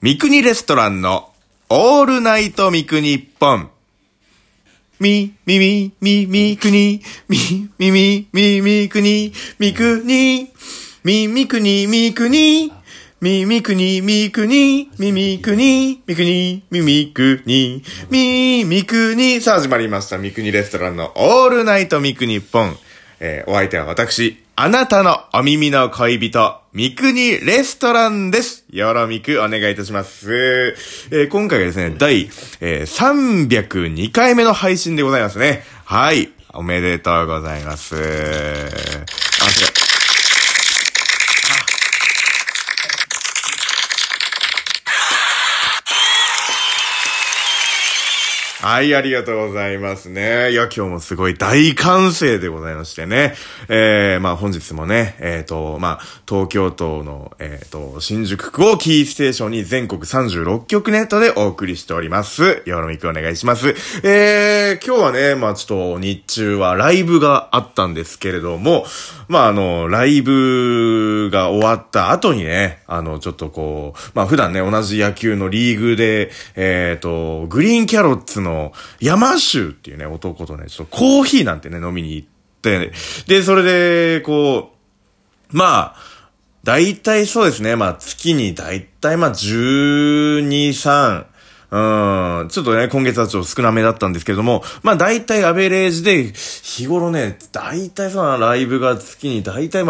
三国レストランのオールナイト三国ポン。みくに、みくに、みくに、みくに、みくに、みくに、みくに、みくに、みくに、みくに。さあ始まりました。三国レストランのオールナイト三国ポン。お相手は私、あなたのお耳の恋人、三国レストランです。よろみくお願いいたします。今回がですね、第、302回目の配信でございますね。はい。おめでとうございます。はい、ありがとうございますね。いや、今日もすごい大歓声でございましてね。本日もね、東京都の、新宿区をキーステーションに全国36局ネットでお送りしております。よろみくお願いします。今日はね、ちょっと日中はライブがあったんですけれども、ライブが終わった後にね、ちょっとこう、普段ね、同じ野球のリーグで、グリーンキャロッツの山州っていうね、男とね、ちょっとコーヒーなんてね、飲みに行って、で、それで、こう、大体そうですね、月に大体12、3、ちょっとね、今月はちょっと少なめだったんですけれども、大体アベレージで、日頃ね、大体そうなライブが月に大体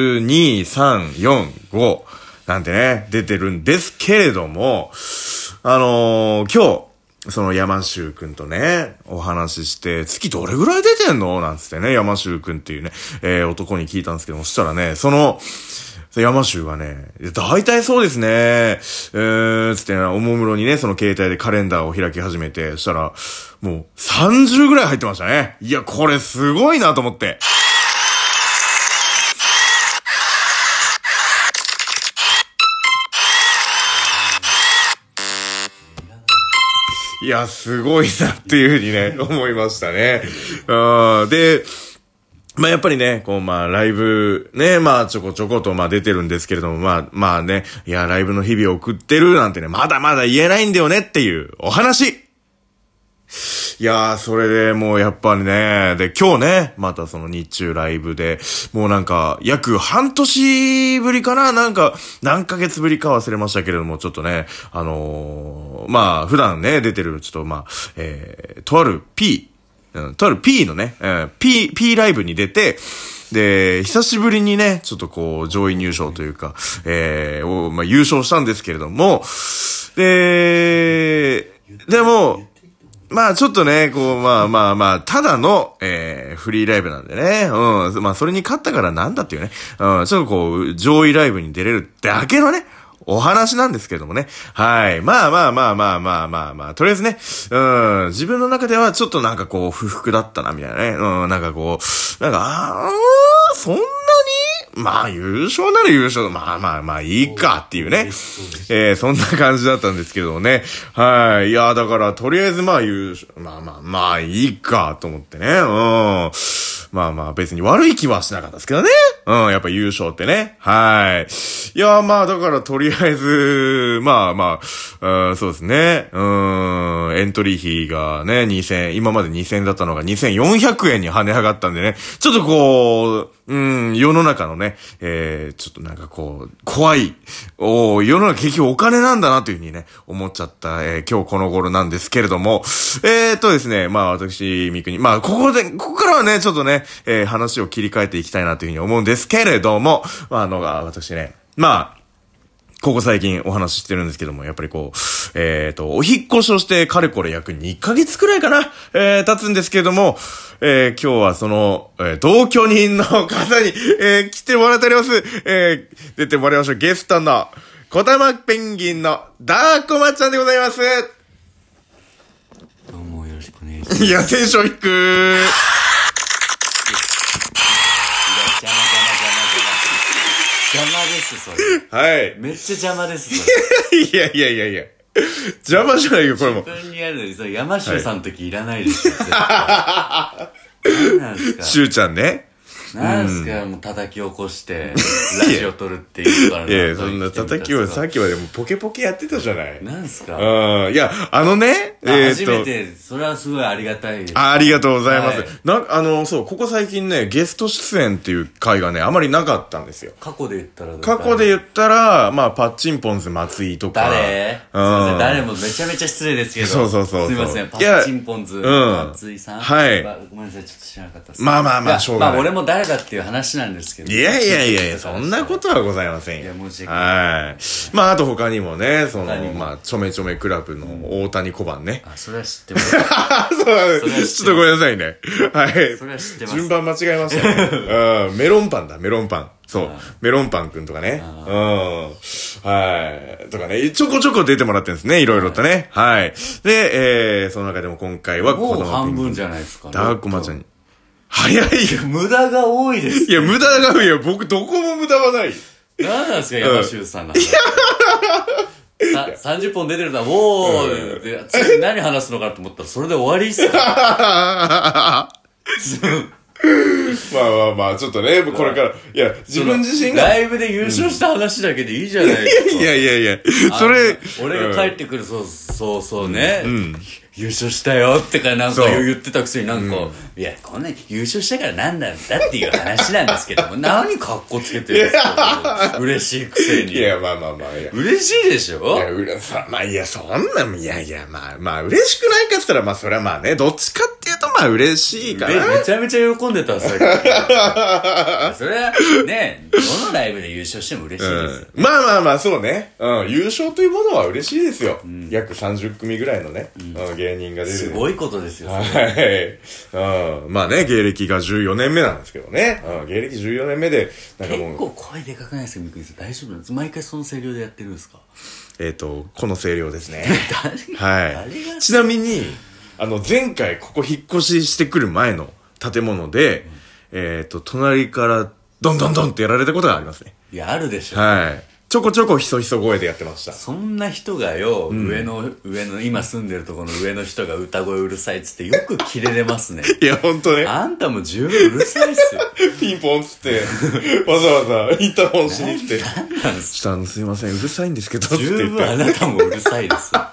12、3、4、5なんてね、出てるんですけれども、今日、その山州くんとね、お話しして、月どれぐらい出てんのなんつってね、山州くんっていうね、男に聞いたんですけども、そしたらね、その山州がね、大体そうですね、つってね、おもむろにね、その携帯でカレンダーを開き始めて、そしたら、もう30ぐらい入ってましたね。いや、これすごいなと思って。いや、すごいなっていうふうにね、思いましたね。で、やっぱりね、こう、ライブ、ね、ちょこちょこと、出てるんですけれども、ね、いや、ライブの日々を送ってるなんてね、まだまだ言えないんだよねっていうお話。いやー、それでもうやっぱりね、で、今日ね、またその日中ライブで、もうなんか、約半年ぶりかな、なんか、何ヶ月ぶりか忘れましたけれども、ちょっとね、普段ね、出てる、ちょっととある P のね、P ライブに出て、で、久しぶりにね、ちょっとこう、上位入賞というか、優勝したんですけれども、でも、ちょっとね、こう、ただの、フリーライブなんでね。それに勝ったからなんだっていうね。ちょっとこう、上位ライブに出れるだけのね、お話なんですけどもね。はい。とりあえずね、自分の中ではちょっとなんかこう、不服だったな、みたいなね。なんかこう、そんなに優勝なら優勝。いいかっていうね。そんな感じだったんですけどね。はい。いや、だから、とりあえず優勝。いいかと思ってね。別に悪い気はしなかったですけどね。やっぱ優勝ってね。はい。いや、だからとりあえず、そうですね。エントリー費がね、2000、今まで2000だったのが2400円に跳ね上がったんでね。ちょっとこう、世の中のね、ちょっとなんかこう、怖い。世の中結局お金なんだなというふうにね、思っちゃった、今日この頃なんですけれども、ですね、私、三国、ここからはね、ちょっとね、話を切り替えていきたいなというふうに思うんですけれども、私ね、ここ最近お話ししてるんですけども、やっぱりこう、お引っ越しをしてかれこれ約2ヶ月くらいかな、経つんですけれども、今日はその、同居人の方に、来てもらっております。出てもらいましょう。ゲストの、小玉ペンギンのダーコマちゃんでございます。 どうもよろしくお願いします。 いや、テンション低く邪魔です、それ。 はい。 めっちゃ邪魔です、それ。 いや。邪魔じゃないよ、これも。 自分にあるのに、それ山州さんの時いらないですよ。何なんですか。 しゅうちゃんね。 なんすか、もう叩き起こして、ラジオ撮るっていうからいやいや、そんな叩きをさっきまでもポケポケやってたじゃない。 なんすか。 いや、 初めて、それはすごいありがたいです。 ありがとうございます。そう、ここ最近ね、ゲスト出演っていう回がね、あまりなかったんですよ。 過去で言ったら、まあ、パッチンポンズ松井とか。 すいません、誰もめちゃめちゃ失礼ですけど。 そう。 すいません、パッチンポンズ、松井さん。 はい。 ごめんなさい、ちょっと知らなかったです。 まあ、しょうがない。 まあ、俺も誰だっていう話なんですけど。 いや、そんなことはございませんよ。 いや、申し訳ない。 はい。まあ、あと他にもね、まあ、ちょめちょめクラブの大谷小判ね。 あ、それは知ってます。 そうなんです。ちょっとごめんなさいね。はい。 それは知ってます。 順番間違えましたね。メロンパンだ、メロンパン。そう。メロンパンくんとかね。はい。とかね、ちょこちょこ出てもらってるんですね、いろいろとね。はい。で、その中でも今回はもう半分じゃないですか。 ダークマちゃんに。早いよ。 無駄が多いです。 いや、無駄が多いよ。僕、どこも無駄はない。 何なんですか、山修さんなんか。30本出てるな、もう、で、次何話すのかと思ったら、それで終わりっすか。 まあ、ちょっとね、これから、いや、自分自身が。 ライブで優勝した話だけでいいじゃないですか。 いや、それ。 俺が帰ってくる、そうね。優勝したよってかなんか言ってたくせになんか、いや、こんな優勝したからなんなんだっていう話なんですけども、何かっこつけてるんですか。嬉しいくせに。 いや、まあ。 嬉しいでしょ。 いや、そんな、まあ、嬉しくないかって言ったら、まあ、それはまあね、どっちかっていうと、まあ、嬉しいかな。 めちゃめちゃ喜んでた、さっき。それは、ね、どのライブで優勝しても嬉しいですよ。 まあ、そうね。優勝というものは嬉しいですよ。約30組ぐらいのね、芸人が出てる。 すごいことですよ。 はい。まあね、芸歴が14年目なんですけどね。芸歴14年目で、なんかもう。 結構声でかくないですか、みくりさん。大丈夫なんです？毎回その声量でやってるんですか？ この声量ですね。 はい。 ちなみに、前回ここ引っ越ししてくる前の建物で、隣からドンドンドンってやられたことがありますね。 いや、あるでしょ。 はい。ちょこちょこひそひそ声でやってました。 そんな人がよ、上の、今住んでるところの上の人が歌声うるさいっつってよくキレれますね。 いや、ほんとね。 あんたも十分うるさいっすよ。 ピンポンっつって、わざわざインターホンしに来て。 何なんすか？ すいません、うるさいんですけど、って言って。 十分あなたもうるさいですよ。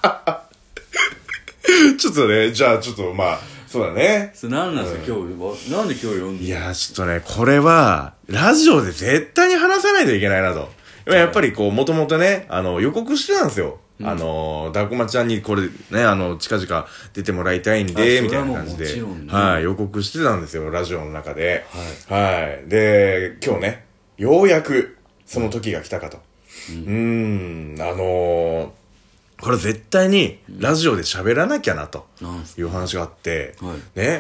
ちょっとね、じゃあちょっとまあ、そうだね。 それ何なんですか、今日、なんで今日呼んで？ いや、ちょっとね、これは、ラジオで絶対に話さないといけないなと。やっぱりこう、もともとね、予告してたんですよ。ダークマちゃんにこれね、近々出てもらいたいんで、みたいな感じで。はい、予告してたんですよ、ラジオの中で。はい。で、今日ね、ようやく、その時が来たかと。これ絶対に、ラジオで喋らなきゃな、という話があって、ね、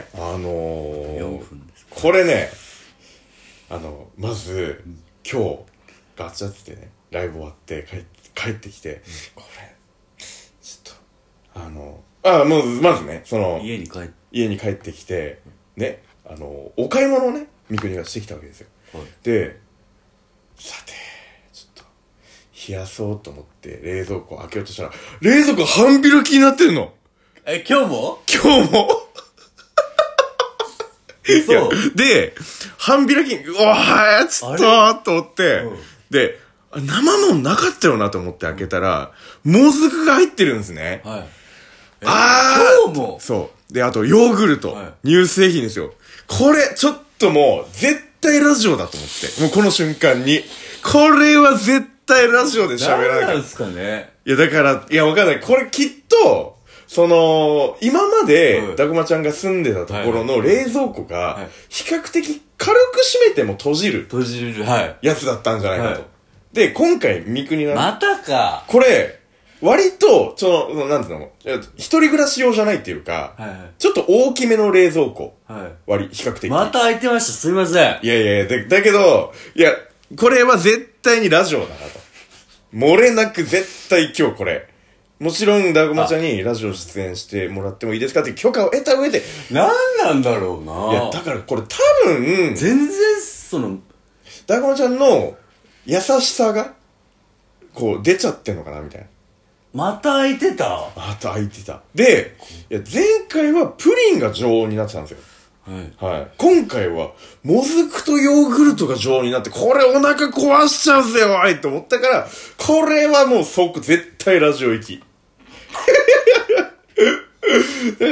これね、まず、今日、ガチャってね、ライブ終わって帰ってきて、これ、ちょっと、まずね、 家に帰ってきて、ね、お買い物をね、三国がしてきたわけですよ。で、さて、ちょっと、冷やそうと思って冷蔵庫開けようとしたら、冷蔵庫半開きになってんの。 今日もそう。で、半開き、うわー、ちょっと思って、で、生もんなかったよなと思って開けたら、もずくが入ってるんですね。 はい。 今日もそう。で、あと、ヨーグルト、乳製品ですよ。これ、ちょっともう、絶対ラジオだと思って。もうこの瞬間に。これは絶対ラジオで喋らなきゃ。 何なんですかね。 いや、だから、いや、わかんない。これきっと、今まで、ダグマちゃんが住んでたところの冷蔵庫が、比較的軽く閉めても閉じる、やつだったんじゃないかと。で、今回、三国が、 またか。 これ、割と、なんていうの、一人暮らし用じゃないっていうか、ちょっと大きめの冷蔵庫。比較的。 また開いてました、すいません。 いや、だけど、いや、これは絶対にラジオだなと。漏れなく絶対今日これ。もちろん、ダーゴマちゃんにラジオ出演してもらってもいいですかって許可を得た上で。 何なんだろうな。 いや、だからこれ多分、 全然、 ダーゴマちゃんの優しさが、こう、出ちゃってんのかなみたいな。 また開いてた。 で、いや、前回はプリンが常温になってたんですよ。 はい。今回は、もずくとヨーグルトが常になって、これお腹壊しちゃうぜ、おいと思ったから、これはもう絶対ラジオ行き。だから、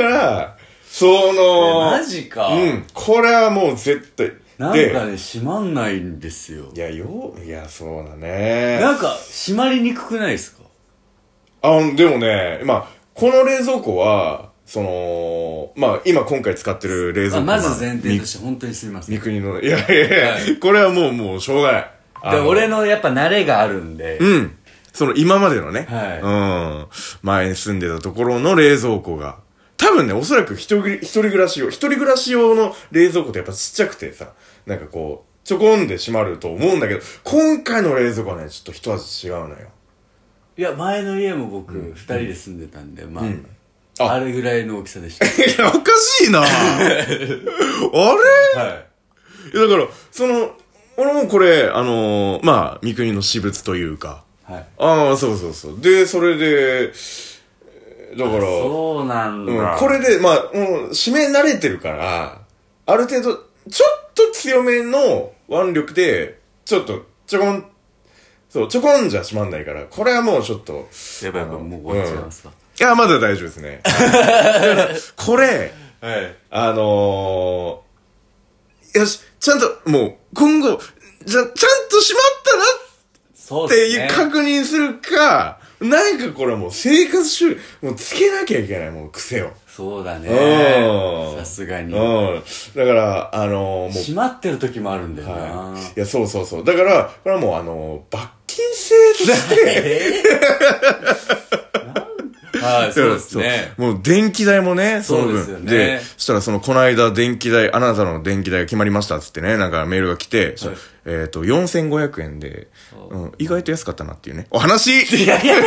マジか。 これはもう絶対。 なんかね、閉まんないんですよ。 いや、そうだね。 なんか、閉まりにくくないですか？ でもね、この冷蔵庫は、今回使ってる冷蔵庫まず前提として本当にすみません。 三国の、いや、これはもうしょうがない。 で、俺のやっぱ慣れがあるんで。 今までのね、前に住んでたところの冷蔵庫が、多分ね、おそらく一人暮らし用の冷蔵庫ってやっぱちっちゃくてさ、なんかこう、ちょこんで閉まると思うんだけど、今回の冷蔵庫はね、ちょっと一味違うのよ。 いや、前の家も僕、二人で住んでたんで、あれぐらいの大きさでした。 いや、おかしいなあれだから、俺もこれ、三国の私物というか。そう。で、それで、だから、 そうなんだ。 これで、もう、締め慣れてるから、ある程度、ちょっと強めの腕力で、ちょっと、ちょこんじゃ閉まんないから、これはもうちょっと。 やばい、もう終わっちゃいますか。 いや、まだ大丈夫ですね。これ、よし、ちゃんと、もう、今後、ちゃんと閉まったなっていう確認するか、なんかこれはもう生活習慣、もうつけなきゃいけない、もう癖を。 そうだね。さすがに。 だから、もう。 閉まってる時もあるんだよな。 いや、そう。だから、これはもう、罰金制として、 そうですね。 もう電気代もね、 そうですよね。 で、そしたらこの間電気代、あなたの電気代が決まりましたっつってね、なんかメールが来て、4500円で、意外と安かったなっていうね。お話いや